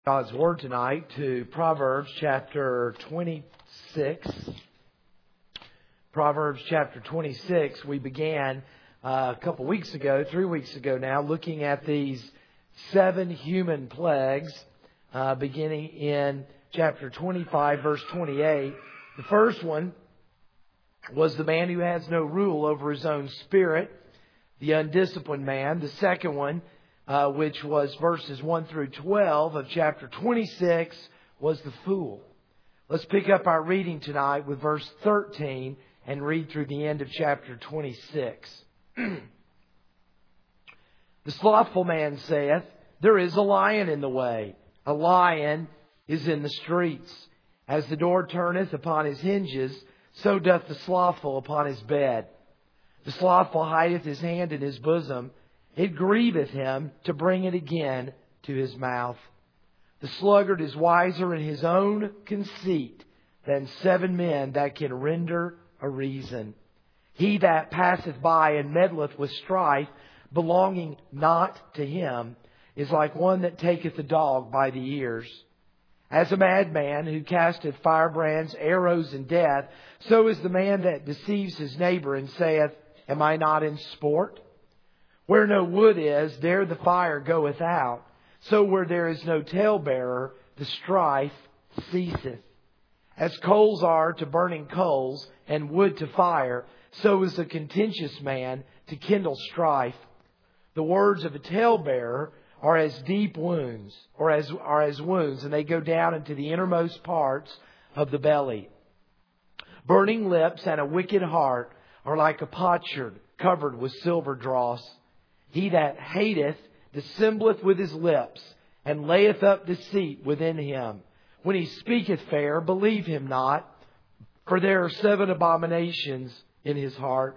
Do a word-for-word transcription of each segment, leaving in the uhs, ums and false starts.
God's Word tonight to Proverbs chapter twenty-six. Proverbs chapter twenty-six, we began uh, a couple weeks ago, three weeks ago now, looking at these seven human plagues, uh, beginning in chapter twenty-five, verse twenty-eight. The first one was the man who has no rule over his own spirit, the undisciplined man. The second one, Uh, which was verses one through twelve of chapter twenty-six, was the fool. Let's pick up our reading tonight with verse thirteen and read through the end of chapter twenty-six. The slothful man saith, There is a lion in the way. A lion is in the streets. As the door turneth upon his hinges, so doth the slothful upon his bed. The slothful hideth his hand in his bosom. It grieveth him to bring it again to his mouth. The sluggard is wiser in his own conceit than seven men that can render a reason. He that passeth by and meddleth with strife, belonging not to him, is like one that taketh a dog by the ears. As a madman who casteth firebrands, arrows, and death, so is the man that deceives his neighbor and saith, Am I not in sport? Where no wood is, there the fire goeth out. So where there is no talebearer, the strife ceaseth. As coals are to burning coals, and wood to fire, so is a contentious man to kindle strife. The words of a talebearer are as deep wounds, or as are as wounds, and they go down into the innermost parts of the belly. Burning lips and a wicked heart are like a potsherd covered with silver dross. He that hateth dissembleth with his lips, and layeth up deceit within him. When he speaketh fair, believe him not, for there are seven abominations in his heart.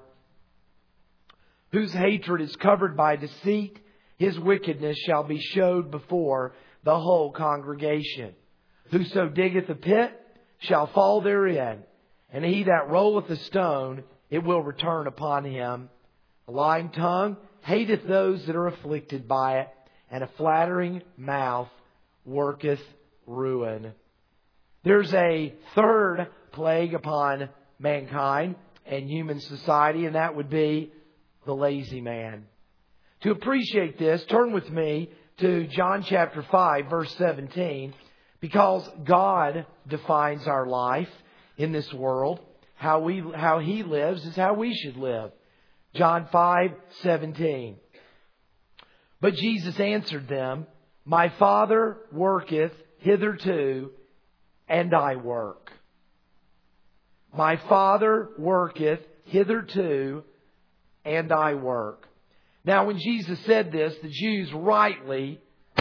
Whose hatred is covered by deceit, his wickedness shall be showed before the whole congregation. Whoso diggeth a pit shall fall therein, and he that rolleth a stone, it will return upon him. A lying tongue hateth those that are afflicted by it, and a flattering mouth worketh ruin. There's a third plague upon mankind and human society, and that would be the lazy man. To appreciate this, turn with me to John chapter five, verse seventeen, because God defines our life in this world. How we, how He lives is how we should live. John five seventeen. But Jesus answered them, My Father worketh hitherto, and I work. My Father worketh hitherto, and I work. Now, when Jesus said this, the Jews rightly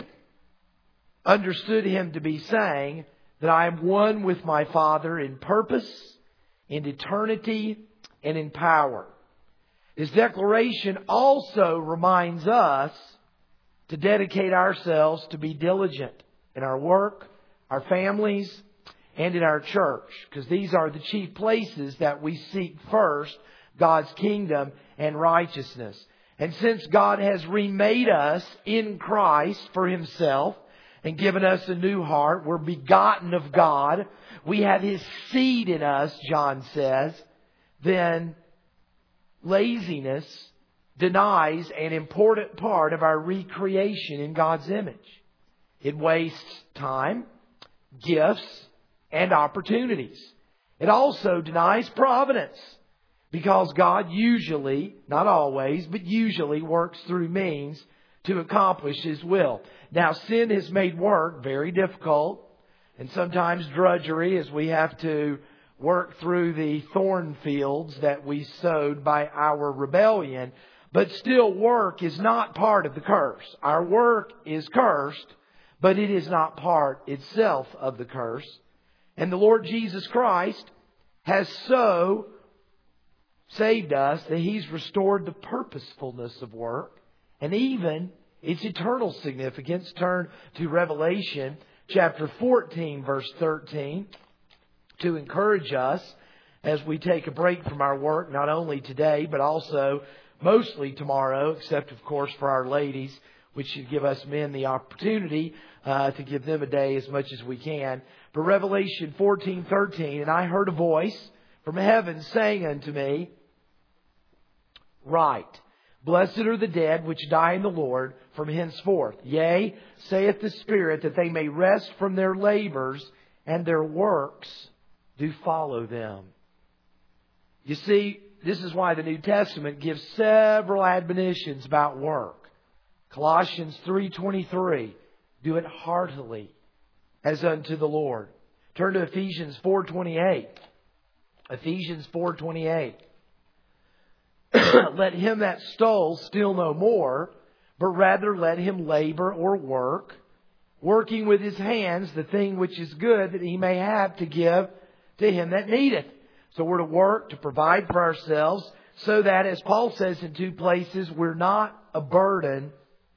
understood Him to be saying that I am one with my Father in purpose, in eternity, and in power. His declaration also reminds us to dedicate ourselves to be diligent in our work, our families, and in our church, because these are the chief places that we seek first God's kingdom and righteousness. And since God has remade us in Christ for Himself and given us a new heart, we're begotten of God, we have His seed in us, John says, then laziness denies an important part of our recreation in God's image. It wastes time, gifts, and opportunities. It also denies providence, because God usually, not always, but usually works through means to accomplish His will. Now, sin has made work very difficult and sometimes drudgery, as we have to work through the thorn fields that we sowed by our rebellion. But still, work is not part of the curse. Our work is cursed, but it is not part itself of the curse. And the Lord Jesus Christ has so saved us that He's restored the purposefulness of work and even its eternal significance. Turn to Revelation chapter fourteen, verse thirteen. To encourage us as we take a break from our work, not only today, but also mostly tomorrow, except, of course, for our ladies. which should give us men the opportunity uh, to give them a day as much as we can. But Revelation fourteen thirteen, and I heard a voice from heaven saying unto me, Write, blessed are the dead which die in the Lord from henceforth. Yea, saith the Spirit, that they may rest from their labors, and their works do follow them. You see, this is why the New Testament gives several admonitions about work. Colossians three twenty-three, do it heartily as unto the Lord. Turn to Ephesians four twenty-eight. Ephesians four twenty-eight. Let him that stole steal no more, but rather let him labor or work, working with his hands the thing which is good, that he may have to give to him that needeth. So we're to work to provide for ourselves, so that, as Paul says in two places, we're not a burden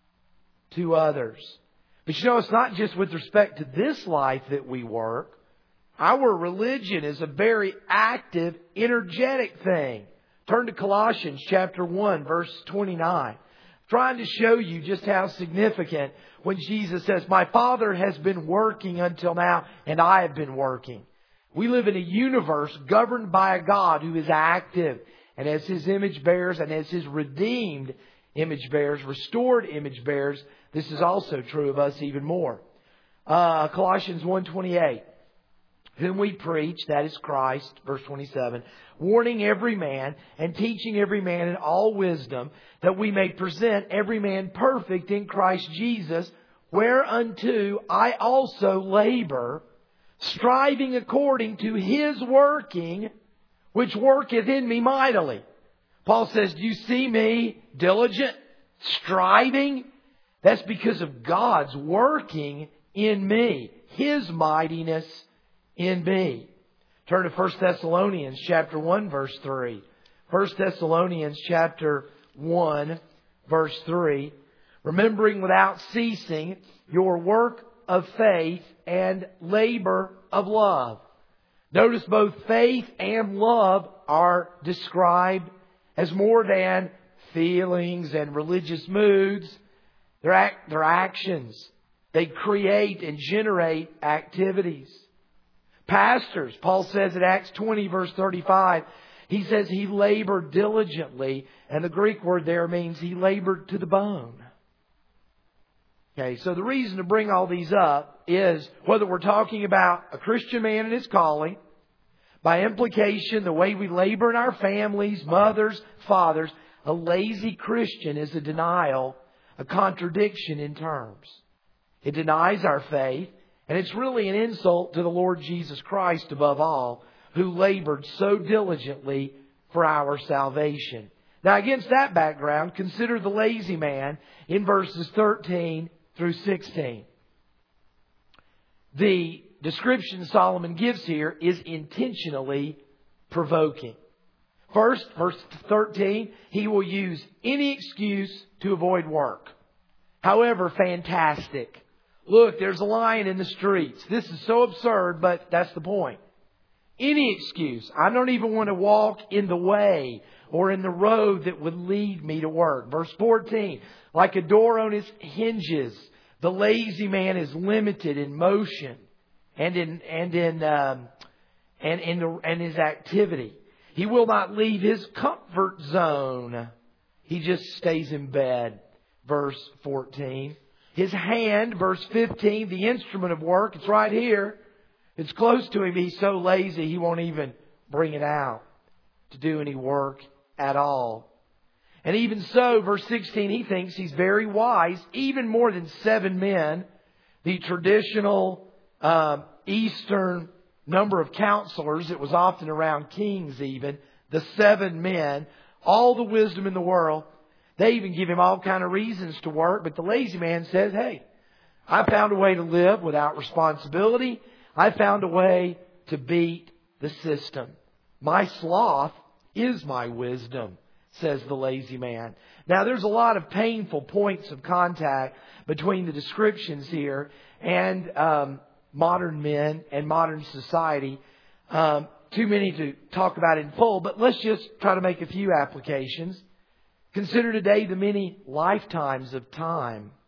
to others. But you know, it's not just with respect to this life that we work. Our religion is a very active, energetic thing. Turn to Colossians chapter one, verse twenty-nine. Trying to show you just how significant when Jesus says, My Father has been working until now, and I have been working. We live in a universe governed by a God who is active. And as His image bearers and as His redeemed image bearers, restored image bearers, this is also true of us even more. Uh, Colossians one twenty-eight. Whom we preach, that is Christ, verse twenty-seven, warning every man and teaching every man in all wisdom, that we may present every man perfect in Christ Jesus, whereunto I also labor, striving according to His working, which worketh in me mightily. Paul says, do you see me diligent, striving? That's because of God's working in me, His mightiness in me. Turn to First Thessalonians chapter one, verse three. First Thessalonians chapter one, verse three. Remembering without ceasing your work of faith and labor of love. Notice both faith and love are described as more than feelings and religious moods. They're, act, they're actions. They create and generate activities. Pastors, Paul says in Acts twenty, verse thirty-five, he says he labored diligently. And the Greek word there means he labored to the bone. Okay, so the reason to bring all these up is whether we're talking about a Christian man and his calling, by implication, the way we labor in our families, mothers, fathers, a lazy Christian is a denial, a contradiction in terms. It denies our faith. And it's really an insult to the Lord Jesus Christ above all, who labored so diligently for our salvation. Now, against that background, consider the lazy man in verses thirteen through sixteen. The description Solomon gives here is intentionally provoking. First, verse thirteen, he will use any excuse to avoid work. However fantastic. Look, there's a lion in the streets. This is so absurd, but that's the point. Any excuse. I don't even want to walk in the way or in the road that would lead me to work. Verse fourteen, like a door on its hinges, the lazy man is limited in motion and in and in um, and in the, and his activity. He will not leave his comfort zone. He just stays in bed. Verse fourteen. His hand, verse fifteen, the instrument of work, it's right here. It's close to him. He's so lazy he won't even bring it out to do any work at all. And even so, verse sixteen, he thinks he's very wise, even more than seven men. The traditional um, Eastern number of counselors, it was often around kings even, the seven men, all the wisdom in the world. They even give him all kind of reasons to work. But the lazy man says, hey, I found a way to live without responsibility. I found a way to beat the system. My sloth is my wisdom, says the lazy man. Now, there's a lot of painful points of contact between the descriptions here and um, modern men and modern society. Um, too many to talk about in full, but let's just try to make a few applications. Consider today the many lifetimes of time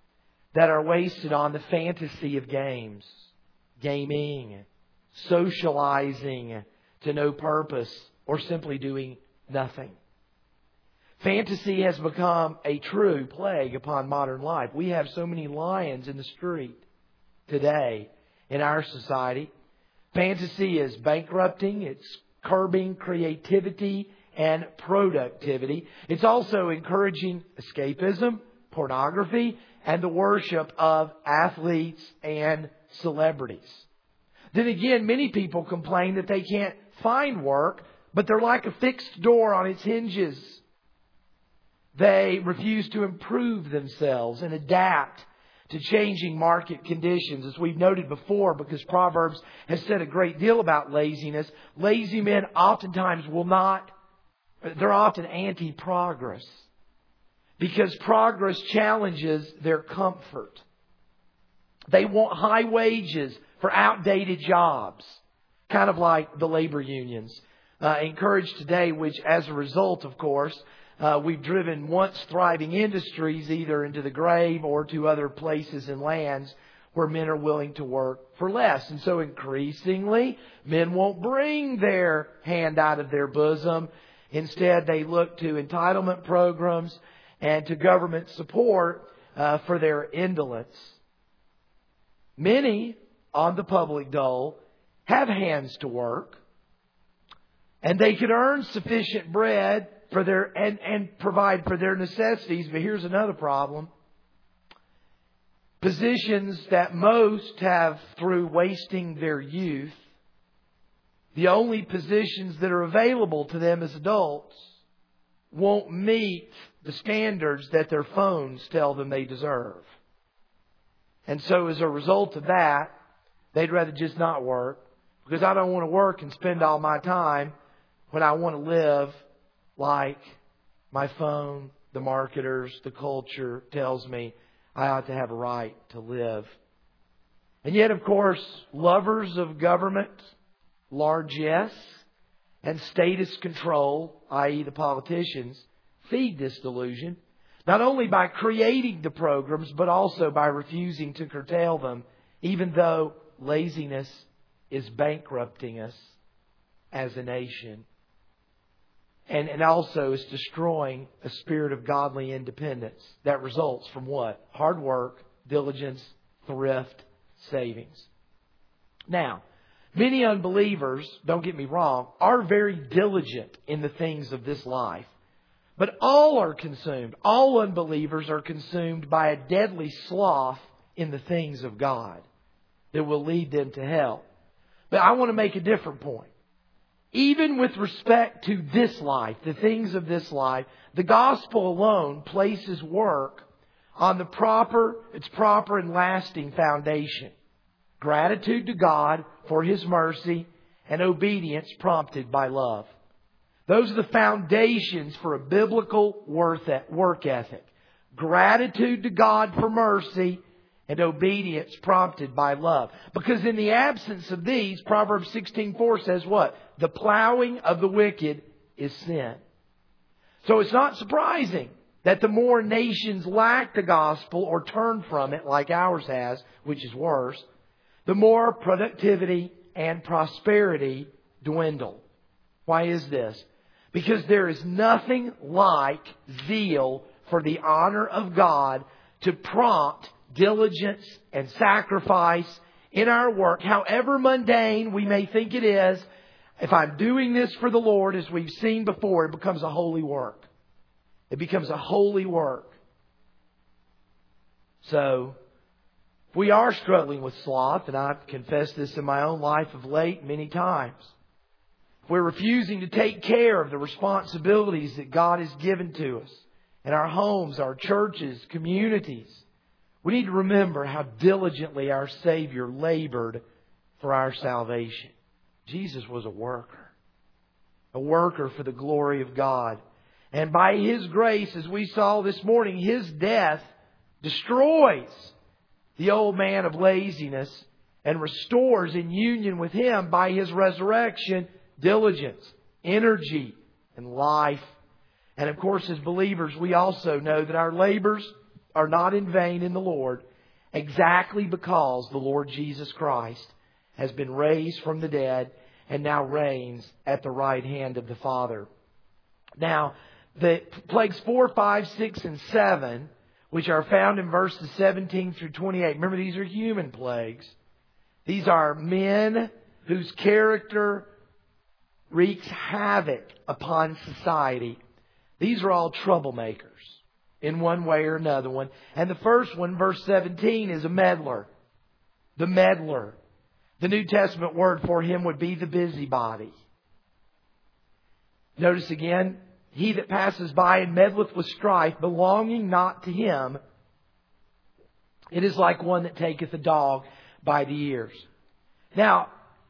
that are wasted on the fantasy of games, gaming, socializing to no purpose, or simply doing nothing. Fantasy has become a true plague upon modern life. We have so many lions in the street today in our society. Fantasy is bankrupting. It's curbing creativity and productivity. It's also encouraging escapism, pornography, and the worship of athletes and celebrities. Then again, many people complain that they can't find work, but they're like a fixed door on its hinges. They refuse to improve themselves and adapt to changing market conditions. As we've noted before, because Proverbs has said a great deal about laziness, lazy men oftentimes will not, they're often anti-progress. Because progress challenges their comfort. They want high wages for outdated jobs. Kind of like the labor unions. Uh, encouraged today, which as a result, of course, Uh, we've driven once thriving industries either into the grave or to other places and lands where men are willing to work for less. And so increasingly, men won't bring their hand out of their bosom. Instead, they look to entitlement programs and to government support uh, for their indolence. Many on the public dole have hands to work, and they can earn sufficient bread for their and, and provide for their necessities. But here's another problem. Positions that most have through wasting their youth, the only positions that are available to them as adults, won't meet the standards that their phones tell them they deserve. And so as a result of that, they'd rather just not work, because I don't want to work and spend all my time when I want to live like my phone, the marketers, the culture tells me I ought to have a right to live. And yet, of course, lovers of government, largesse, and status control, that is the politicians, feed this delusion, not only by creating the programs, but also by refusing to curtail them, even though laziness is bankrupting us as a nation. And, and also is destroying a spirit of godly independence that results from what? Hard work, diligence, thrift, savings. Now, many unbelievers, don't get me wrong, are very diligent in the things of this life. But all are consumed. All unbelievers are consumed by a deadly sloth in the things of God that will lead them to hell. But I want to make a different point. Even with respect to this life, the things of this life, the gospel alone places work on the proper, its proper and lasting foundation. Gratitude to God for His mercy and obedience prompted by love. Those are the foundations for a biblical work ethic. Gratitude to God for mercy and obedience prompted by love. Because in the absence of these, Proverbs sixteen four says what? The plowing of the wicked is sin. So it's not surprising that the more nations lack the gospel or turn from it, like ours has, which is worse, the more productivity and prosperity dwindle. Why is this? Because there is nothing like zeal for the honor of God to prompt diligence and sacrifice in our work, however mundane we may think it is. If I'm doing this for the Lord, as we've seen before, it becomes a holy work. It becomes a holy work. So, if we are struggling with sloth, and I've confessed this in my own life of late many times, if we're refusing to take care of the responsibilities that God has given to us in our homes, our churches, communities, we need to remember how diligently our Savior labored for our salvation. Jesus was a worker. A worker for the glory of God. And by His grace, as we saw this morning, His death destroys the old man of laziness and restores in union with Him by His resurrection, diligence, energy, and life. And of course, as believers, we also know that our labors are not in vain in the Lord, exactly because the Lord Jesus Christ has been raised from the dead and now reigns at the right hand of the Father. Now, the plagues four, five, six, and seven, which are found in verses seventeen through twenty-eight. Remember, these are human plagues. These are men whose character wreaks havoc upon society. These are all troublemakers in one way or another one. And the first one, verse seventeen, is a meddler. The meddler. The New Testament word for him would be the busybody. Notice again, he that passes by and meddleth with strife, belonging not to him, it is like one that taketh a dog by the ears. Now,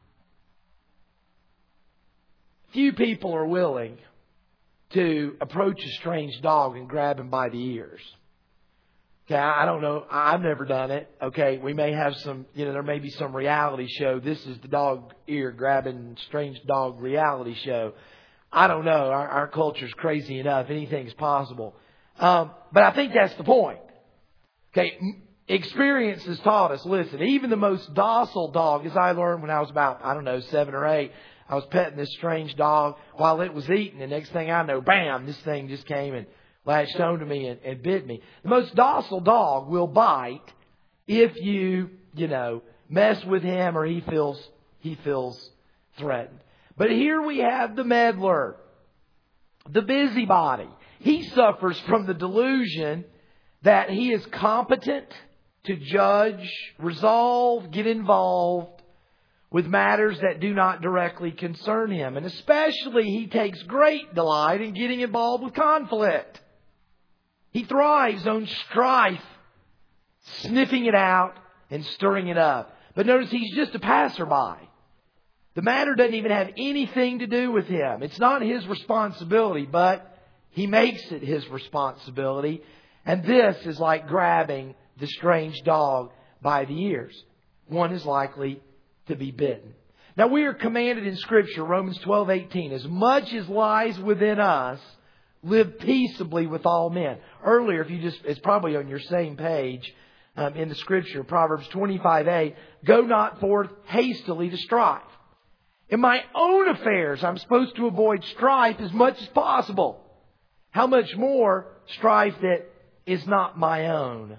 few people are willing to approach a strange dog and grab him by the ears. Okay, I don't know. I've never done it. Okay, we may have some, you know, there may be some reality show. This is the dog ear grabbing strange dog reality show. I don't know. Our, our culture's crazy enough. Anything's possible. Um, but I think that's the point. Okay, experience has taught us, listen, even the most docile dog, as I learned when I was about, I don't know, seven or eight, I was petting this strange dog while it was eating. And next thing I know, bam, this thing just came and latched onto me and, and bit me. The most docile dog will bite if you, you know, mess with him or he feels, he feels threatened. But here we have the meddler, the busybody. He suffers from the delusion that he is competent to judge, resolve, get involved with matters that do not directly concern him. And especially he takes great delight in getting involved with conflict. He thrives on strife, sniffing it out and stirring it up. But notice he's just a passerby. The matter doesn't even have anything to do with him. It's not his responsibility, but he makes it his responsibility. And this is like grabbing the strange dog by the ears. One is likely to be bitten. Now we are commanded in Scripture, Romans twelve eighteen, as much as lies within us, live peaceably with all men. Earlier, if you just, it's probably on your same page um, in the Scripture, Proverbs twenty-five eight, go not forth hastily to strife. In my own affairs, I'm supposed to avoid strife as much as possible. How much more strife that is not my own?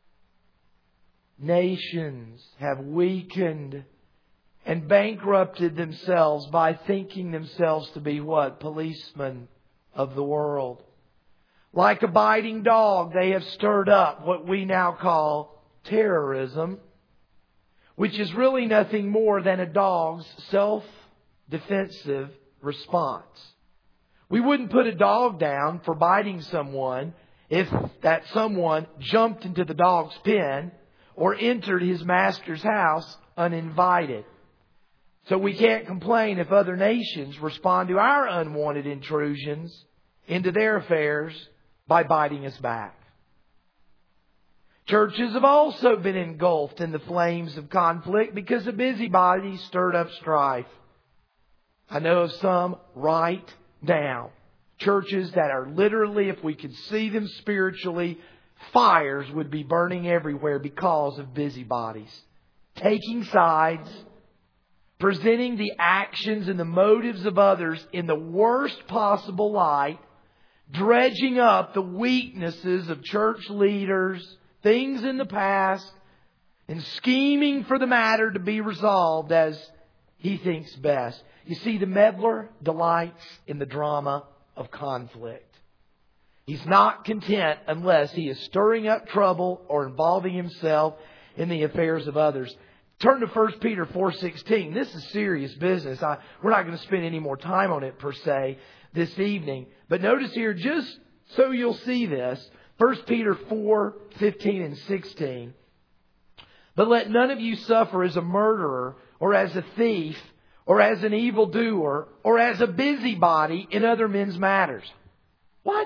Nations have weakened and bankrupted themselves by thinking themselves to be what? Policemen of the world. Like a biting dog, they have stirred up what we now call terrorism, which is really nothing more than a dog's self-defensive response. We wouldn't put a dog down for biting someone if that someone jumped into the dog's pen or entered his master's house uninvited. So we can't complain if other nations respond to our unwanted intrusions into their affairs by biting us back. Churches have also been engulfed in the flames of conflict because the busybodies stirred up strife. I know of some right now. Churches that are literally, if we could see them spiritually, fires would be burning everywhere because of busybodies. Taking sides, presenting the actions and the motives of others in the worst possible light, dredging up the weaknesses of church leaders, things in the past, and scheming for the matter to be resolved as he thinks best. You see, the meddler delights in the drama of conflict. He's not content unless he is stirring up trouble or involving himself in the affairs of others. Turn to First Peter four sixteen. This is serious business. I, we're not going to spend any more time on it per se this evening. But notice here, just so you'll see this, First Peter four fifteen and sixteen. But let none of you suffer as a murderer or as a thief or as an evildoer or as a busybody in other men's matters. What?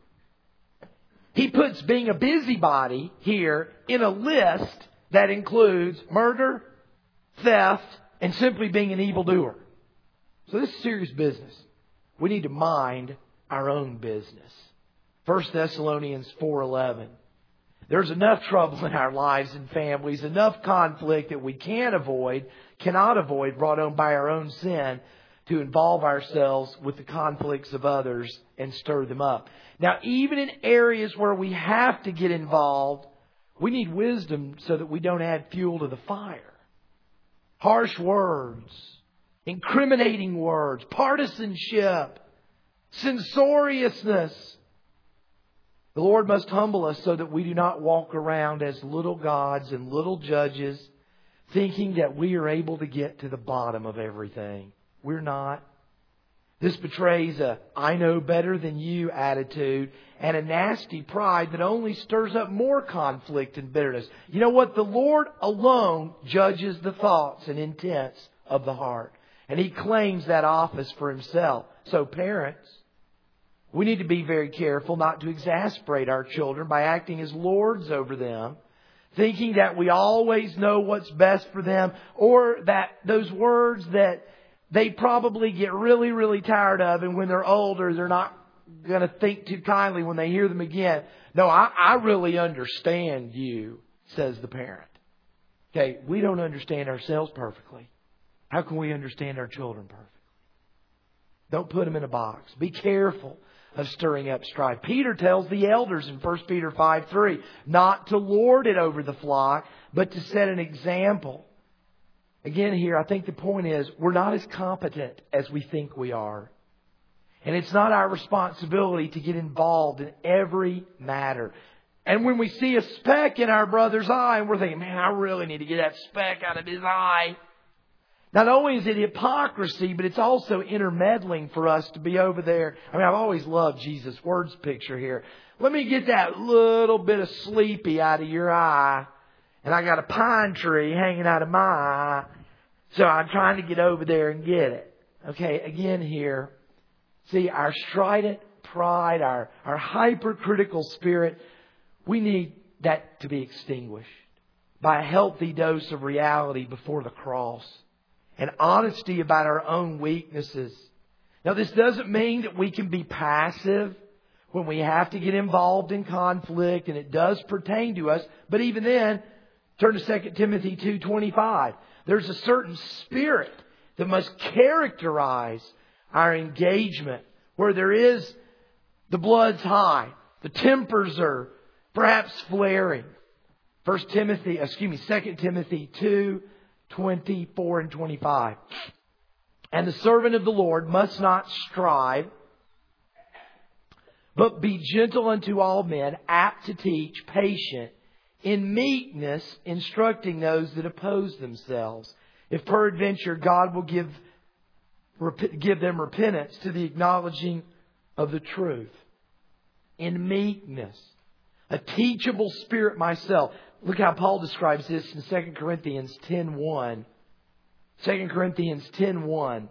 He puts being a busybody here in a list that includes murder, theft, and simply being an evildoer. So this is serious business. We need to mind our own business. First Thessalonians four eleven. There's enough trouble in our lives and families, enough conflict that we can't avoid, cannot avoid, brought on by our own sin, to involve ourselves with the conflicts of others and stir them up. Now, even in areas where we have to get involved, we need wisdom so that we don't add fuel to the fire. Harsh words, incriminating words, partisanship, censoriousness. The Lord must humble us so that we do not walk around as little gods and little judges, thinking that we are able to get to the bottom of everything. We're not. This betrays a I know better than you attitude and a nasty pride that only stirs up more conflict and bitterness. You know what? The Lord alone judges the thoughts and intents of the heart. And He claims that office for Himself. So parents, we need to be very careful not to exasperate our children by acting as lords over them, thinking that we always know what's best for them, or that those words that they probably get really, really tired of, and when they're older, they're not going to think too kindly when they hear them again. No, I, I really understand you, says the parent. Okay, we don't understand ourselves perfectly. How can we understand our children perfectly? Don't put them in a box. Be careful of stirring up strife. Peter tells the elders in First Peter five three not to lord it over the flock, but to set an example. Again here, I think the point is we're not as competent as we think we are. And it's not our responsibility to get involved in every matter. And when we see a speck in our brother's eye, and we're thinking, man, I really need to get that speck out of his eye. Not only is it hypocrisy, but it's also intermeddling for us to be over there. I mean, I've always loved Jesus' words picture here. Let me get that little bit of sleepy out of your eye. And I got a pine tree hanging out of my eye. So I'm trying to get over there and get it. Okay, again here. See, our strident pride, our, our hypercritical spirit, we need that to be extinguished by a healthy dose of reality before the cross and honesty about our own weaknesses. Now, this doesn't mean that we can be passive when we have to get involved in conflict, and it does pertain to us. But even then, turn to Second Timothy two twenty-five. There's a certain spirit that must characterize our engagement, where there is the blood's high, the tempers are perhaps flaring. First Timothy, excuse me, Second Timothy two twenty-four and twenty-five. And the servant of the Lord must not strive, but be gentle unto all men, apt to teach, patient, in meekness, instructing those that oppose themselves. If peradventure God will give, give them repentance to the acknowledging of the truth. In meekness. A teachable spirit myself. Look how Paul describes this in Second Corinthians ten one. Second Corinthians ten one.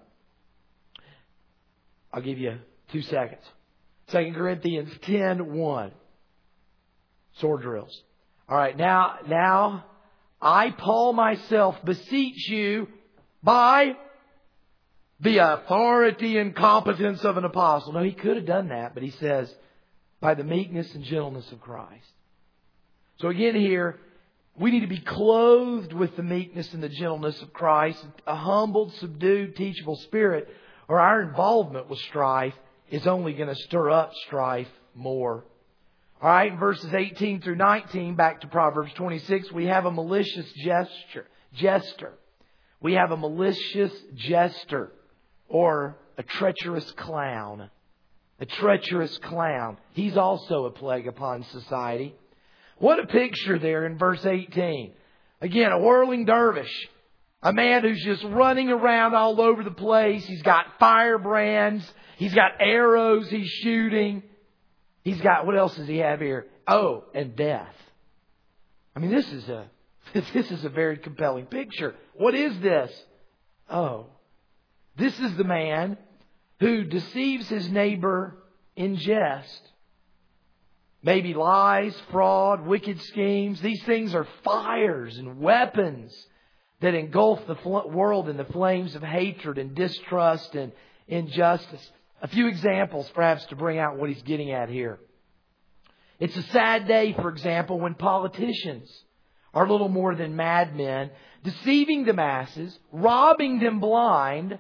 I'll give you two seconds. Second Corinthians ten one. Sword drills. All right, now, now, I, Paul, myself, beseech you by the authority and competence of an apostle. No, he could have done that, but he says, by the meekness and gentleness of Christ. So again here, we need to be clothed with the meekness and the gentleness of Christ, a humbled, subdued, teachable spirit, or our involvement with strife is only going to stir up strife more. All right, in verses eighteen through nineteen, back to Proverbs twenty-six, we have a malicious gesture, jester. We have a malicious jester, or a treacherous clown. A treacherous clown. He's also a plague upon society. What a picture there in verse eighteen. Again, a whirling dervish. A man who's just running around all over the place. He's got firebrands. He's got arrows he's shooting. He's got, what else does he have here? Oh, and death. I mean, this is a, this is a very compelling picture. What is this? Oh, this is the man who deceives his neighbor in jest. Maybe lies, fraud, wicked schemes. These things are fires and weapons that engulf the world in the flames of hatred and distrust and injustice. A few examples perhaps to bring out what he's getting at here. It's a sad day, for example, when politicians are little more than madmen, deceiving the masses, robbing them blind,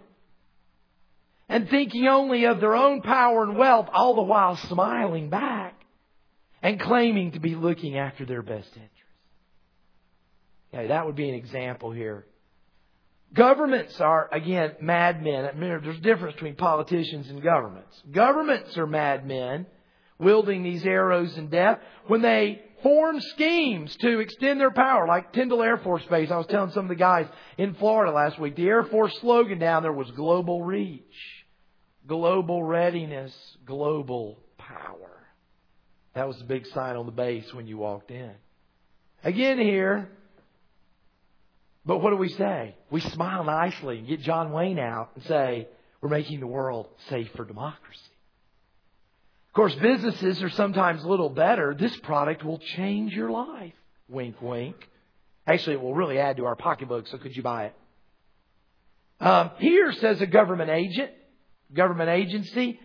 and thinking only of their own power and wealth, all the while smiling back and claiming to be looking after their best interests. Okay, that would be an example here. Governments are, again, madmen. I mean, there's a difference between politicians and governments. Governments are madmen wielding these arrows in death when they form schemes to extend their power, like Tyndall Air Force Base. I was telling some of the guys in Florida last week, the Air Force slogan down there was global reach, global readiness, global power. That was the big sign on the base when you walked in. Again here, but what do we say? We smile nicely and get John Wayne out and say, we're making the world safe for democracy. Of course, businesses are sometimes a little better. This product will change your life. Wink, wink. Actually, it will really add to our pocketbook, so could you buy it? Um, here says a government agent, government agency.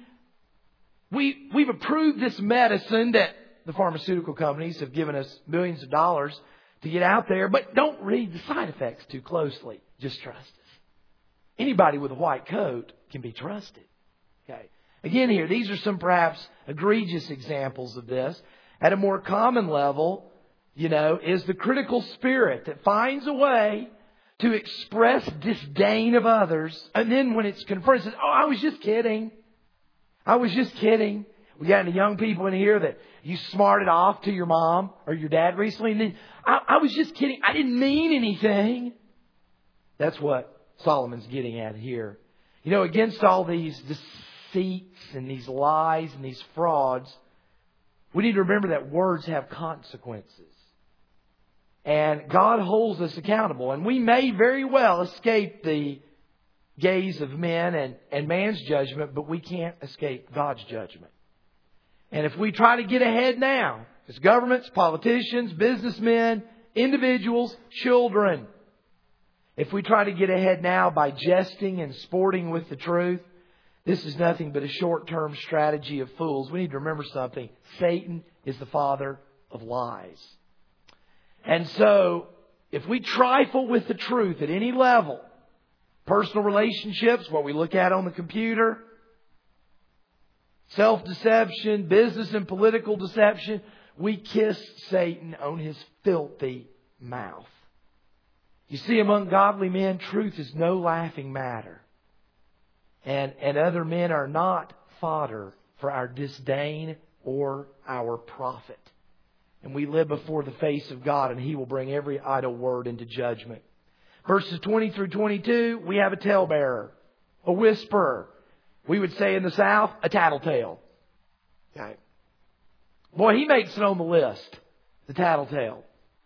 We, we've approved this medicine that the pharmaceutical companies have given us millions of dollars to get out there, but don't read the side effects too closely. Just trust us. Anybody with a white coat can be trusted. Okay. Again here, these are some perhaps egregious examples of this. At a more common level, you know, is the critical spirit that finds a way to express disdain of others. And then when it's confronted, says, oh, I was just kidding. I was just kidding. We got any young people in here that you smarted off to your mom or your dad recently. And then, I, I was just kidding. I didn't mean anything. That's what Solomon's getting at here. You know, against all these deceits and these lies and these frauds, we need to remember that words have consequences. And God holds us accountable. And we may very well escape the gaze of men and, and man's judgment, but we can't escape God's judgment. And if we try to get ahead now, as governments, politicians, businessmen, individuals, children, if we try to get ahead now by jesting and sporting with the truth, this is nothing but a short-term strategy of fools. We need to remember something. Satan is the father of lies. And so, if we trifle with the truth at any level, personal relationships, what we look at on the computer, self-deception, business and political deception, we kiss Satan on his filthy mouth. You see, among godly men, truth is no laughing matter. And, and other men are not fodder for our disdain or our profit. And we live before the face of God, and He will bring every idle word into judgment. Verses twenty through twenty-two, we have a talebearer, a whisperer. We would say in the South, a tattletale. Okay. Boy, he makes it on the list, the tattletale.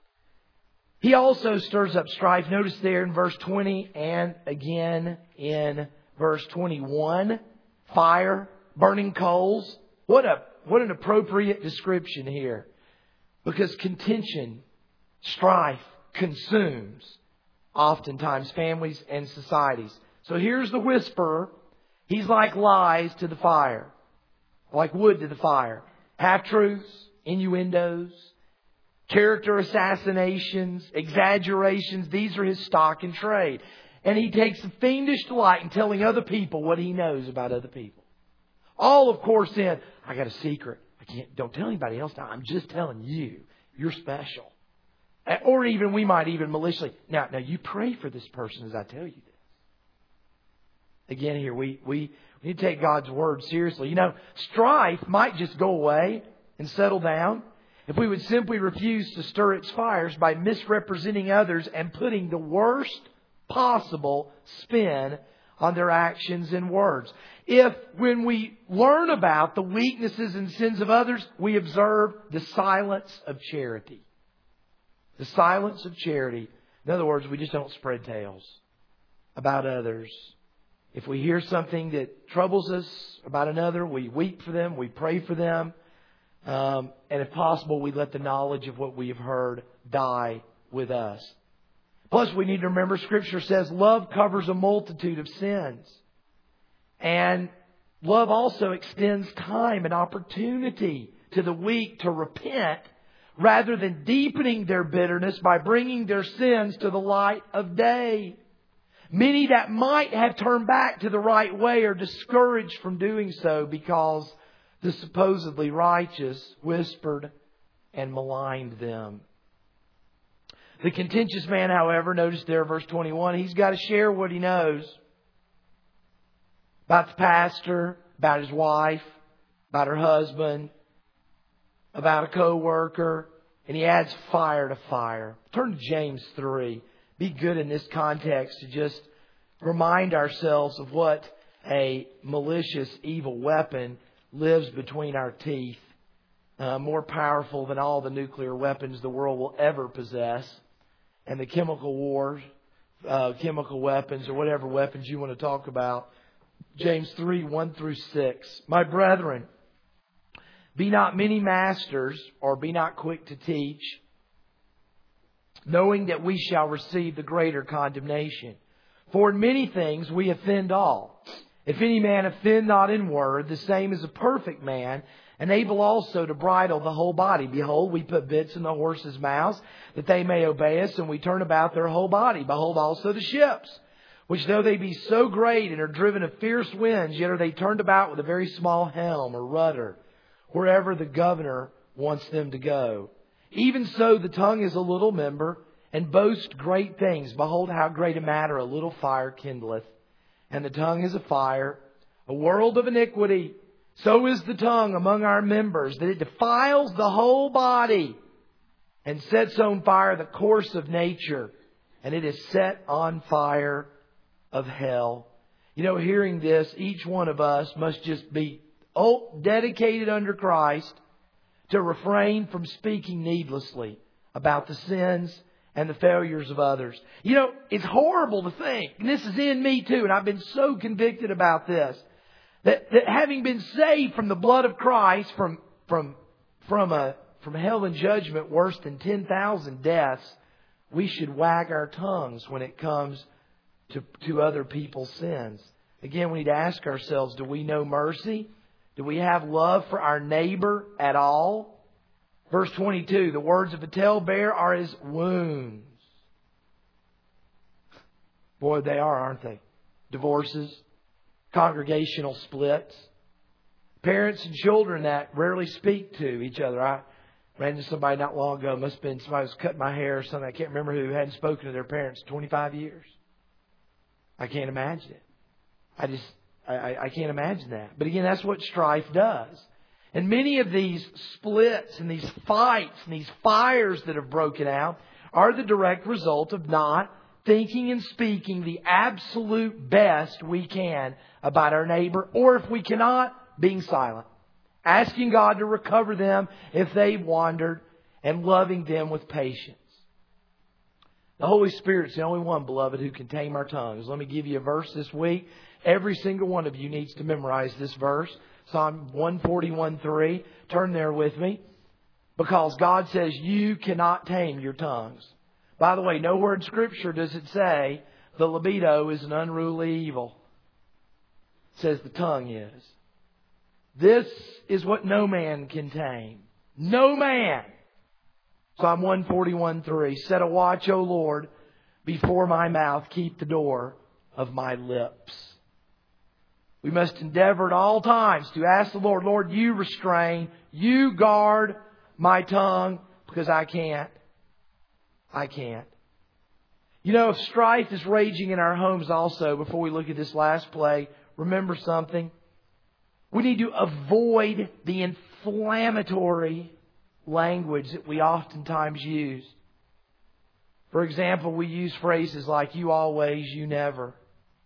He also stirs up strife. Notice there in verse twenty and again in verse twenty-one, fire, burning coals. What a what an appropriate description here. Because contention, strife, consumes oftentimes families and societies. So here's the whisperer. He's like lies to the fire, like wood to the fire. Half-truths, innuendos, character assassinations, exaggerations. These are his stock and trade. And he takes a fiendish delight in telling other people what he knows about other people. All, of course, in, I got a secret. I can't, don't tell anybody else now. I'm just telling you. You're special. Or even, we might even maliciously, now, now you pray for this person as I tell you this. Again, here, we, we, we need to take God's Word seriously. You know, strife might just go away and settle down if we would simply refuse to stir its fires by misrepresenting others and putting the worst possible spin on their actions and words. If, when we learn about the weaknesses and sins of others, we observe the silence of charity. The silence of charity. In other words, we just don't spread tales about others. If we hear something that troubles us about another, we weep for them, we pray for them. Um, and if possible, we let the knowledge of what we have heard die with us. Plus, we need to remember Scripture says love covers a multitude of sins. And love also extends time and opportunity to the weak to repent, rather than deepening their bitterness by bringing their sins to the light of day. Many that might have turned back to the right way are discouraged from doing so because the supposedly righteous whispered and maligned them. The contentious man, however, notice there, verse twenty-one, he's got to share what he knows about the pastor, about his wife, about her husband, about a co-worker, and he adds fire to fire. Turn to James three. Be good in this context to just remind ourselves of what a malicious, evil weapon lives between our teeth. Uh, more powerful than all the nuclear weapons the world will ever possess. And the chemical wars, uh, chemical weapons, or whatever weapons you want to talk about. James three, one through six. My brethren, be not many masters, or be not quick to teach, knowing that we shall receive the greater condemnation. For in many things we offend all. If any man offend not in word, the same is a perfect man, and able also to bridle the whole body. Behold, we put bits in the horses' mouths, that they may obey us, and we turn about their whole body. Behold also the ships, which though they be so great and are driven of fierce winds, yet are they turned about with a very small helm or rudder, wherever the governor wants them to go. Even so the tongue is a little member, and boasts great things. Behold how great a matter a little fire kindleth. And the tongue is a fire, a world of iniquity. So is the tongue among our members, that it defiles the whole body, and sets on fire the course of nature, and it is set on fire of hell. You know, hearing this, each one of us must just be oh, dedicated under Christ to refrain from speaking needlessly about the sins and the failures of others. You know, it's horrible to think, and this is in me too, and I've been so convicted about this, that, that having been saved from the blood of Christ, from from from a from hell and judgment worse than ten thousand deaths, we should wag our tongues when it comes to, to other people's sins. Again, we need to ask ourselves, do we know mercy? Do we have love for our neighbor at all? Verse twenty-two, the words of a talebearer are as wounds. Boy, they are, aren't they? Divorces, congregational splits, parents and children that rarely speak to each other. I ran into somebody not long ago. It must have been somebody was cutting my hair or something. I can't remember who hadn't spoken to their parents in twenty-five years. I can't imagine it. I just, I, I can't imagine that. But again, that's what strife does. And many of these splits and these fights and these fires that have broken out are the direct result of not thinking and speaking the absolute best we can about our neighbor, or if we cannot, being silent. Asking God to recover them if they've wandered, and loving them with patience. The Holy Spirit's the only one, beloved, who can tame our tongues. Let me give you a verse this week. Every single one of you needs to memorize this verse. Psalm one forty-one three. Turn there with me. Because God says you cannot tame your tongues. By the way, nowhere in Scripture does it say the libido is an unruly evil. It says the tongue is. This is what no man can tame. No man. Psalm one forty-one three. Set a watch, O Lord, before my mouth. Keep the door of my lips. We must endeavor at all times to ask the Lord, Lord, you restrain, you guard my tongue, because I can't. I can't. You know, if strife is raging in our homes also, before we look at this last play, remember something. We need to avoid the inflammatory language that we oftentimes use. For example, we use phrases like, you always, you never.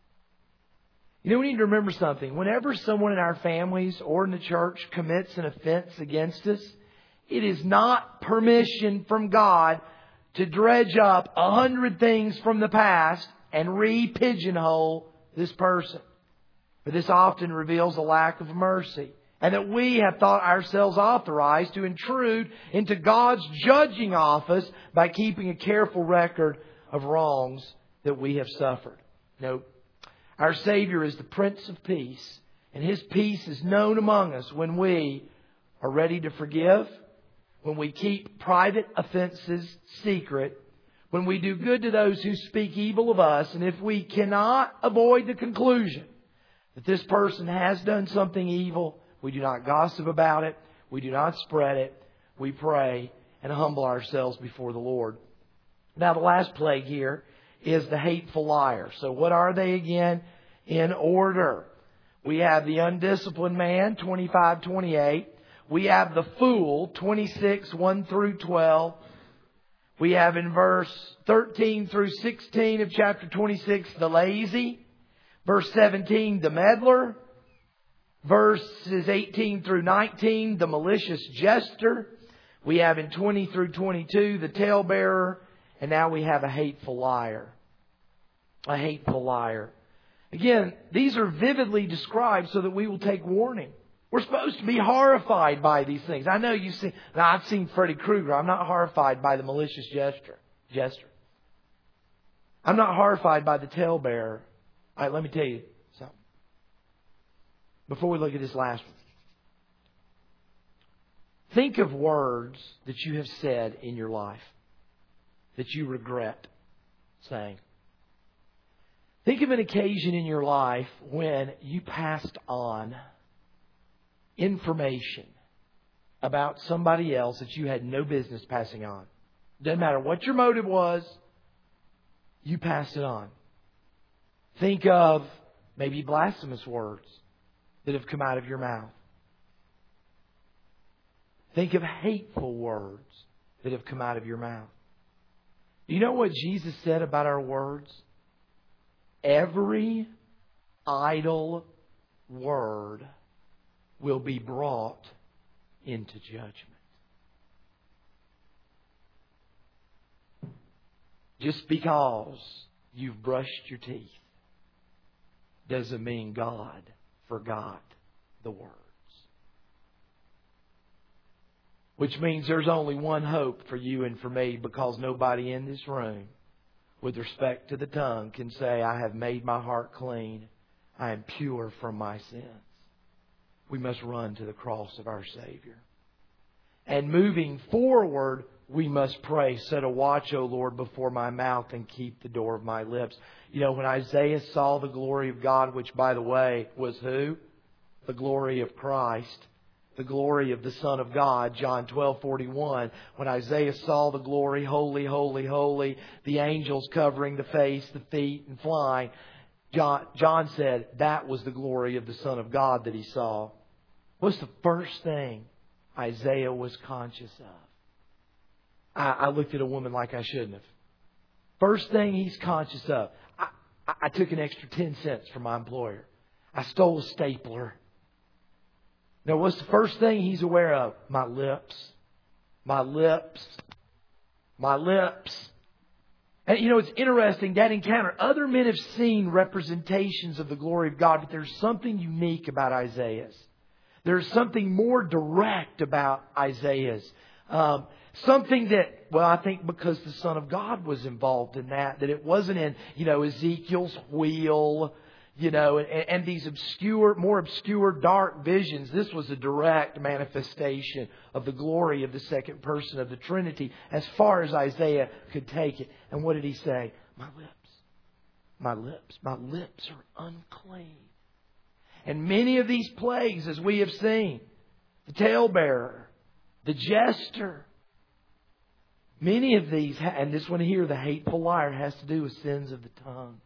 You know, we need to remember something. Whenever someone in our families or in the church commits an offense against us, it is not permission from God to dredge up a hundred things from the past and re-pigeonhole this person. But this often reveals a lack of mercy, and that we have thought ourselves authorized to intrude into God's judging office by keeping a careful record of wrongs that we have suffered. Nope. Our Savior is the Prince of Peace, and His peace is known among us when we are ready to forgive, when we keep private offenses secret, when we do good to those who speak evil of us, and if we cannot avoid the conclusion that this person has done something evil, we do not gossip about it, we do not spread it, we pray and humble ourselves before the Lord. Now the last plague here is the hateful liar. So what are they again? In order. We have the undisciplined man, twenty-five twenty-eight. We have the fool, twenty-six one through twelve. We have in verse thirteen through sixteen of chapter twenty-six, the lazy. Verse seventeen, the meddler. Verses eighteen through nineteen, the malicious jester. We have in twenty through twenty-two, the talebearer. And now we have a hateful liar. A hateful liar. Again, these are vividly described so that we will take warning. We're supposed to be horrified by these things. I know you've seen, now I've seen Freddy Krueger. I'm not horrified by the malicious jester. jester. I'm not horrified by the talebearer. All right, let me tell you something. Before we look at this last one. Think of words that you have said in your life that you regret saying. Think of an occasion in your life when you passed on information about somebody else that you had no business passing on. Doesn't matter what your motive was, you passed it on. Think of maybe blasphemous words that have come out of your mouth. Think of hateful words that have come out of your mouth. Do you know what Jesus said about our words? Every idle word will be brought into judgment. Just because you've brushed your teeth doesn't mean God forgot the words. Which means there's only one hope for you and for me, because nobody in this room, with respect to the tongue, can say, I have made my heart clean. I am pure from my sins. We must run to the cross of our Savior. And moving forward, we must pray, set a watch, O Lord, before my mouth and keep the door of my lips. You know, when Isaiah saw the glory of God, which, by the way, was who? The glory of Christ. The glory of the Son of God, John twelve forty-one. When Isaiah saw the glory, holy, holy, holy, the angels covering the face, the feet, and flying, John, John said that was the glory of the Son of God that he saw. What's the first thing Isaiah was conscious of? I, I looked at a woman like I shouldn't have. First thing he's conscious of. I, I, I took an extra ten cents from my employer. I stole a stapler. Now, what's the first thing he's aware of? My lips. My lips. My lips. And you know, it's interesting, that encounter. Other men have seen representations of the glory of God, but there's something unique about Isaiah's. There's something more direct about Isaiah's. Um, something that, well, I think because the Son of God was involved in that, that it wasn't in, you know, Ezekiel's wheel, you know, and, and these obscure, more obscure, dark visions. This was a direct manifestation of the glory of the second person of the Trinity, as far as Isaiah could take it. And what did he say? My lips, my lips, my lips are unclean. And many of these plagues, as we have seen, the talebearer, the jester, many of these, and this one here, the hateful liar, has to do with sins of the tongue.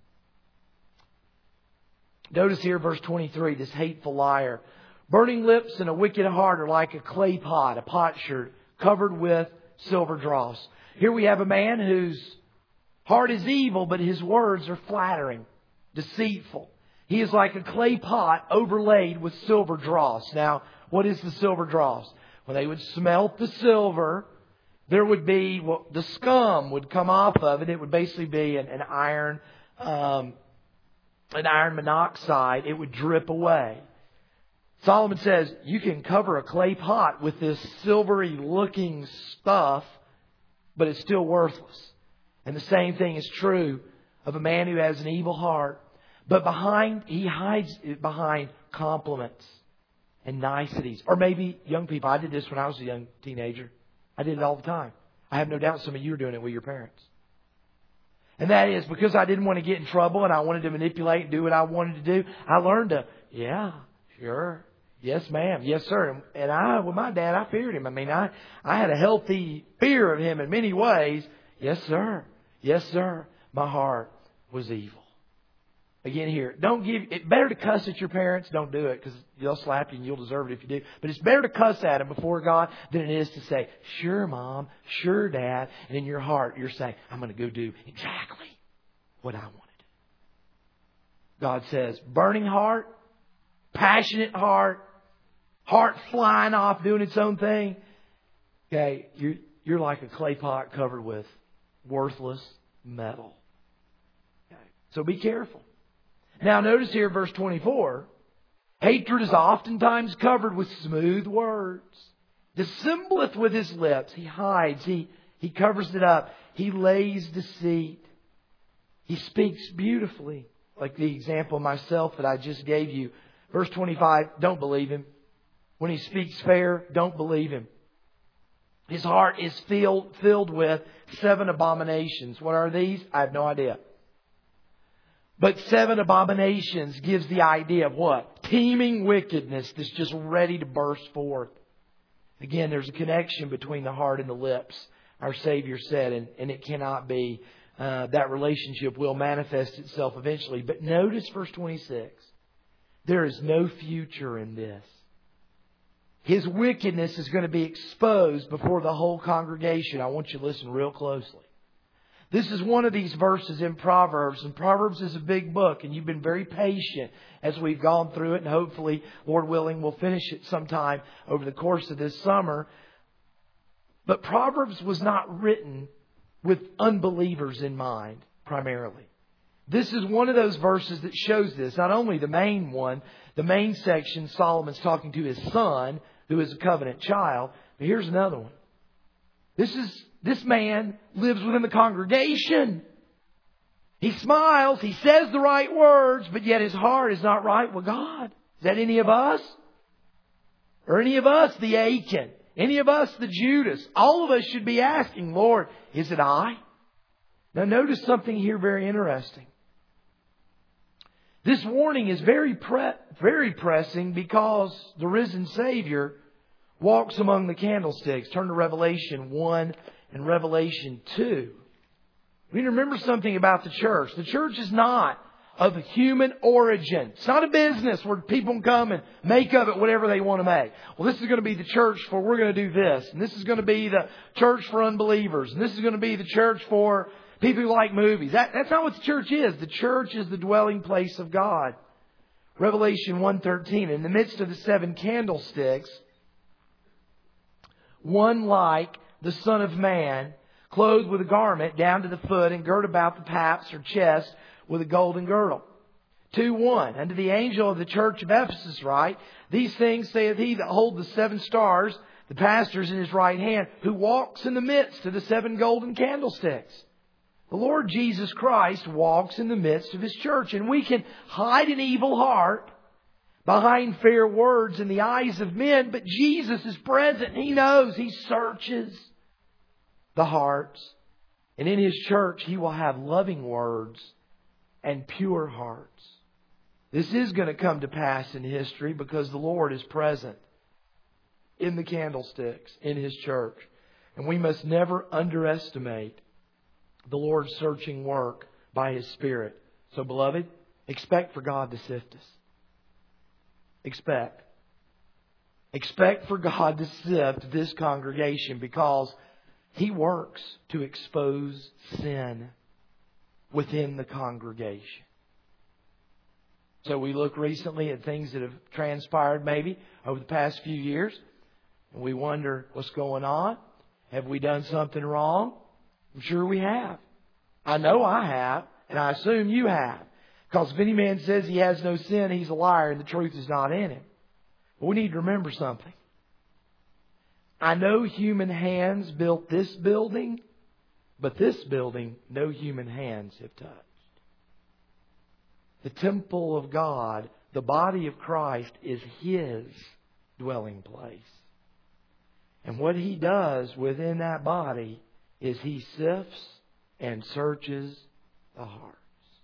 Notice here, verse twenty-three, this hateful liar. Burning lips and a wicked heart are like a clay pot, a potsherd, covered with silver dross. Here we have a man whose heart is evil, but his words are flattering, deceitful. He is like a clay pot overlaid with silver dross. Now, what is the silver dross? When they would smelt the silver, there would be, well, the scum would come off of it. It would basically be an, an iron, um, an iron monoxide. It would drip away. Solomon says you can cover a clay pot with this silvery looking stuff, but it's still worthless. And the same thing is true of a man who has an evil heart. But behind, he hides it behind compliments. and niceties. Or maybe young people. I did this when I was a young teenager. I did it all the time. I have no doubt some of you are doing it with your parents. And that is because I didn't want to get in trouble and I wanted to manipulate and do what I wanted to do. I learned to, yeah, sure. Yes, ma'am. Yes, sir. And I, with my dad, I feared him. I mean, I, I had a healthy fear of him in many ways. Yes, sir. Yes, sir. My heart was evil. Again here, don't give, it's better to cuss at your parents. Don't do it because they'll slap you and you'll deserve it if you do. But it's better to cuss at them before God than it is to say, sure, Mom, sure, Dad. And in your heart, you're saying, I'm going to go do exactly what I want to do. God says, burning heart, passionate heart, heart flying off doing its own thing. Okay, you're, you're like a clay pot covered with worthless metal. Okay, so be careful. Now notice here verse twenty-four. Hatred is oftentimes covered with smooth words. Dissembleth with his lips. He hides. He, he covers it up. He lays deceit. He speaks beautifully. Like the example of myself that I just gave you. Verse twenty-five, don't believe him. When he speaks fair, don't believe him. His heart is filled, filled with seven abominations. What are these? I have no idea. But seven abominations gives the idea of what? Teeming wickedness that's just ready to burst forth. Again, there's a connection between the heart and the lips, our Savior said, and, and it cannot be. Uh, that relationship will manifest itself eventually. But notice verse twenty-six. There is no future in this. His wickedness is going to be exposed before the whole congregation. I want you to listen real closely. This is one of these verses in Proverbs. And Proverbs is a big book. And you've been very patient as we've gone through it. And hopefully, Lord willing, we'll finish it sometime over the course of this summer. But Proverbs was not written with unbelievers in mind, primarily. This is one of those verses that shows this. Not only the main one, the main section, Solomon's talking to his son, who is a covenant child. But here's another one. This is this man lives within the congregation. He smiles. He says the right words, but yet his heart is not right with God. Is that any of us? Or any of us, the Achan? Any of us, the Judas? All of us should be asking, Lord, is it I? Now notice something here very interesting. This warning is very pre- very pressing because the risen Savior walks among the candlesticks. Turn to Revelation one and Revelation two. We need to remember something about the church. The church is not of human origin. It's not a business where people can come and make of it whatever they want to make. Well, this is going to be the church for we're going to do this. And this is going to be the church for unbelievers. And this is going to be the church for people who like movies. That, that's not what the church is. The church is the dwelling place of God. Revelation one thirteen. In the midst of the seven candlesticks, one like the Son of Man, clothed with a garment down to the foot and girt about the paps or chest with a golden girdle. two one. Unto the angel of the church of Ephesus write, these things saith he that hold the seven stars, the pastors in his right hand, who walks in the midst of the seven golden candlesticks. The Lord Jesus Christ walks in the midst of His church. And we can hide an evil heart behind fair words in the eyes of men. But Jesus is present. He knows. He searches the hearts. And in His church, He will have loving words and pure hearts. This is going to come to pass in history because the Lord is present in the candlesticks in His church. And we must never underestimate the Lord's searching work by His Spirit. So, beloved, expect for God to sift us. Expect. Expect for God to sift this congregation because He works to expose sin within the congregation. So we look recently at things that have transpired maybe over the past few years. And we wonder what's going on. Have we done something wrong? I'm sure we have. I know I have. And I assume you have. Because if any man says he has no sin, he's a liar and the truth is not in him. But we need to remember something. I know human hands built this building. But this building, no human hands have touched. The temple of God, the body of Christ, is His. dwelling place. And what He does within that body is He sifts and searches the hearts.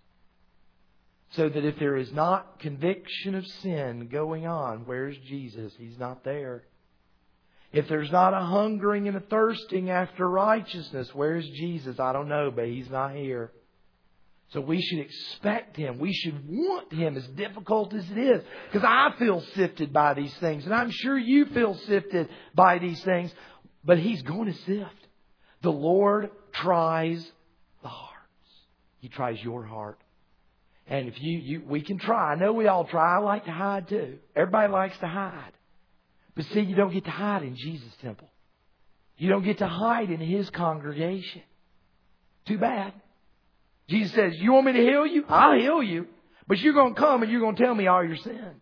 So that if there is not conviction of sin going on, where's Jesus? He's not there. If there's not a hungering and a thirsting after righteousness, where's Jesus? I don't know, but He's not here. So we should expect Him. We should want Him, as difficult as it is. Because I feel sifted by these things. And I'm sure you feel sifted by these things. But He's going to sift. The Lord tries the hearts. He tries your heart. And if you, you, we can try. I know we all try. I like to hide too. Everybody likes to hide. But see, you don't get to hide in Jesus' temple. You don't get to hide in His congregation. Too bad. Jesus says, you want me to heal you? I'll heal you. But you're going to come and you're going to tell me all your sins.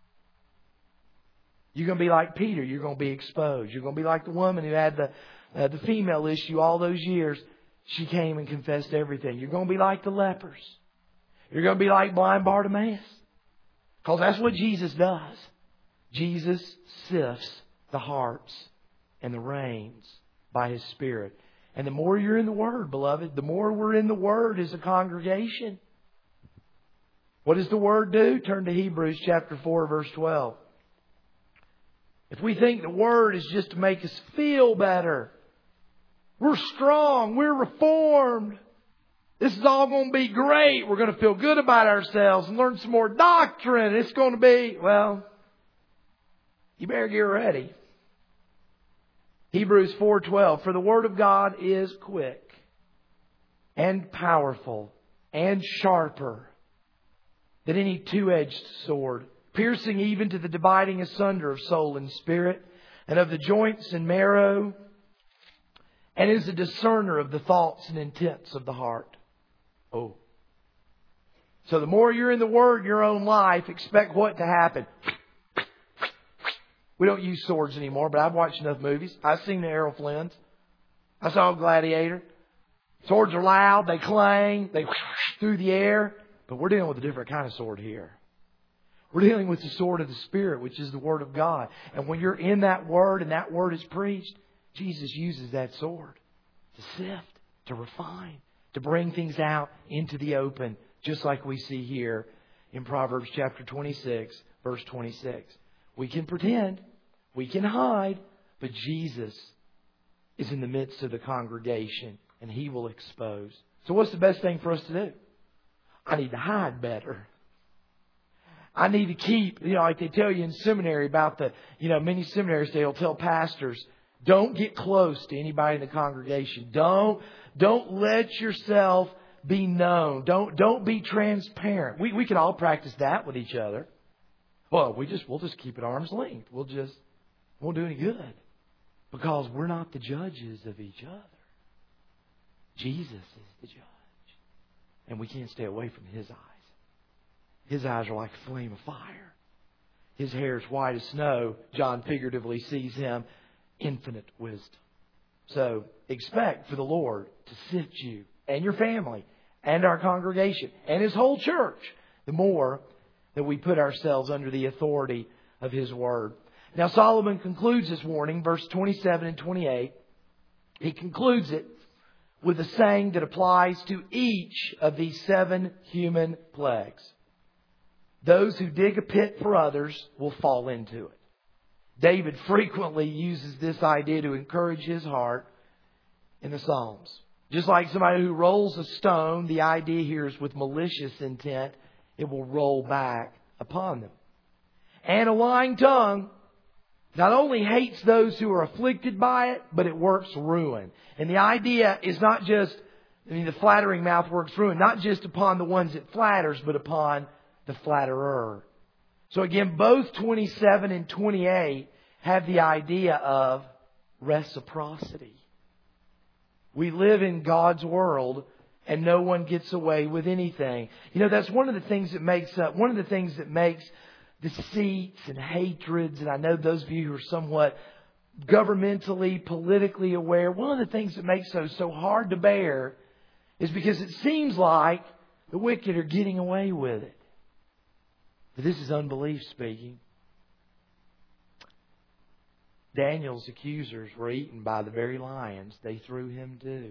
You're going to be like Peter. You're going to be exposed. You're going to be like the woman who had the, uh, the female issue all those years. She came and confessed everything. You're going to be like the lepers. You're going to be like blind Bartimaeus. Because that's what Jesus does. Jesus sifts the hearts and the reins by His Spirit. And the more you're in the Word, beloved, the more we're in the Word as a congregation. What does the Word do? Turn to Hebrews chapter four, verse twelve. If we think the Word is just to make us feel better, we're strong, we're reformed, this is all going to be great, we're going to feel good about ourselves and learn some more doctrine, it's going to be, well, you better get ready. Hebrews four twelve, for the Word of God is quick and powerful and sharper than any two-edged sword, piercing even to the dividing asunder of soul and spirit, and of the joints and marrow, and is a discerner of the thoughts and intents of the heart. Oh. So the more you're in the Word in your own life, expect what to happen? We don't use swords anymore, but I've watched enough movies. I've seen the Errol Flynns. I saw Gladiator. Swords are loud. They clang. They whoosh through the air. But we're dealing with a different kind of sword here. We're dealing with the sword of the Spirit, which is the Word of God. And when you're in that Word and that Word is preached, Jesus uses that sword to sift, to refine, to bring things out into the open, just like we see here in Proverbs chapter twenty-six, verse twenty-six. We can pretend, we can hide, but Jesus is in the midst of the congregation and He will expose. So what's the best thing for us to do? I need to hide better. I need to keep, you know, like they tell you in seminary about the, you know, many seminaries, they'll tell pastors, don't get close to anybody in the congregation. Don't, don't let yourself be known. Don't, don't be transparent. We, we can all practice that with each other. Well, we just, we'll just keep it arm's length. We'll just, won't do any good. Because we're not the judges of each other. Jesus is the judge. And we can't stay away from His eyes. His eyes are like a flame of fire. His hair is white as snow. John figuratively sees Him. Infinite wisdom. So expect for the Lord to sift you and your family and our congregation and His whole church the more that we put ourselves under the authority of His Word. Now Solomon concludes this warning, verse twenty-seven and twenty-eight. He concludes it with a saying that applies to each of these seven human plagues. Those who dig a pit for others will fall into it. David frequently uses this idea to encourage his heart in the Psalms. Just like somebody who rolls a stone, the idea here is with malicious intent, it will roll back upon them. And a lying tongue not only hates those who are afflicted by it, but it works ruin. And the idea is not just, I mean, the flattering mouth works ruin, not just upon the ones it flatters, but upon the flatterer. So again, both twenty-seven and twenty-eight have the idea of reciprocity. We live in God's world and no one gets away with anything. You know, that's one of the things that makes up, one of the things that makes deceits and hatreds, and I know those of you who are somewhat governmentally, politically aware, one of the things that makes those so hard to bear is because it seems like the wicked are getting away with it. But this is unbelief speaking. Daniel's accusers were eaten by the very lions, they threw him too.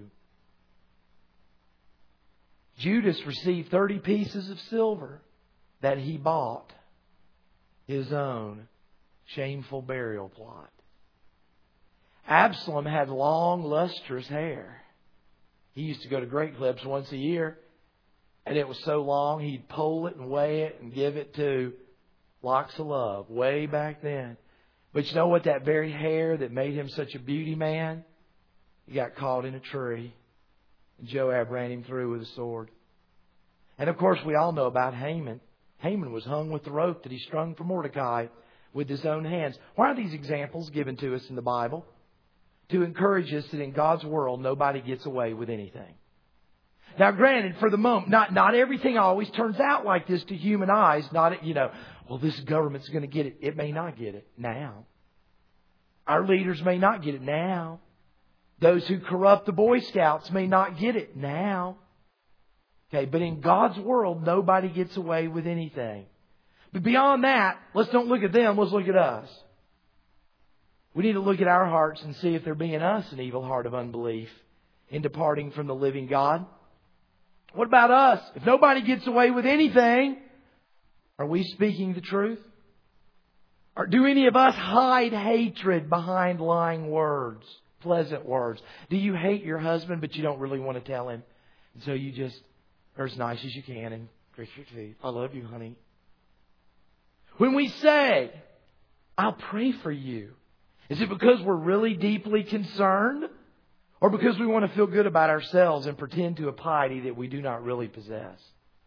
Judas received thirty pieces of silver that he bought his own shameful burial plot. Absalom had long, lustrous hair. He used to go to Great Clips once a year, and it was so long he'd pull it and weigh it and give it to Locks of Love way back then. But you know what? That very hair that made him such a beauty man, he got caught in a tree, and Joab ran him through with a sword. And of course, we all know about Haman. Haman was hung with the rope that he strung for Mordecai with his own hands. Why are these examples given to us in the Bible? To encourage us that in God's world, nobody gets away with anything. Now, granted, for the moment, not, not everything always turns out like this to human eyes. Not, you know, well, this government's going to get it. It may not get it now. Our leaders may not get it now. Those who corrupt the Boy Scouts may not get it now. Okay, but in God's world, nobody gets away with anything. But beyond that, let's don't look at them, let's look at us. We need to look at our hearts and see if there be in us an evil heart of unbelief in departing from the living God. What about us? If nobody gets away with anything, are we speaking the truth? Or do any of us hide hatred behind lying words, pleasant words? Do you hate your husband, but you don't really want to tell him? And so you just are as nice as you can and grit your teeth. I love you, honey. When we say, I'll pray for you, is it because we're really deeply concerned? Or because we want to feel good about ourselves and pretend to a piety that we do not really possess?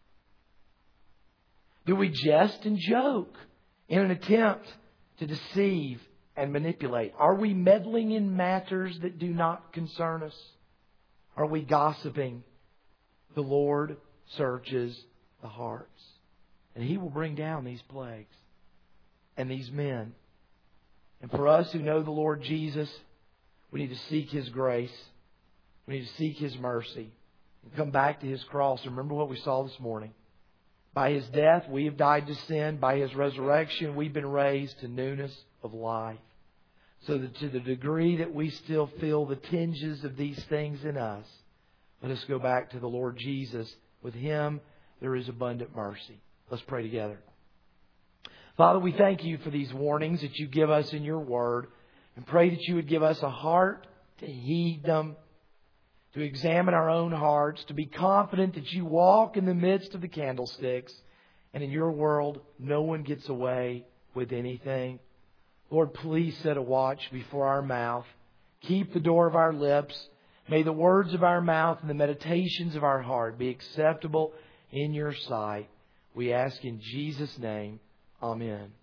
Do we jest and joke in an attempt to deceive and manipulate? Are we meddling in matters that do not concern us? Are we gossiping? The Lord searches the hearts. And He will bring down these plagues and these men. And for us who know the Lord Jesus, we need to seek His grace. We need to seek His mercy. And come back to His cross. Remember what we saw this morning. By His death, we have died to sin. By His resurrection, we've been raised to newness of life. So that to the degree that we still feel the tinges of these things in us, let us go back to the Lord Jesus. With Him, there is abundant mercy. Let's pray together. Father, we thank You for these warnings that You give us in Your Word, and pray that You would give us a heart to heed them, to examine our own hearts, to be confident that You walk in the midst of the candlesticks, and in Your world, no one gets away with anything. Lord, please set a watch before our mouth. Keep the door of our lips. May the words of our mouth and the meditations of our heart be acceptable in Your sight. We ask in Jesus' name. Amen.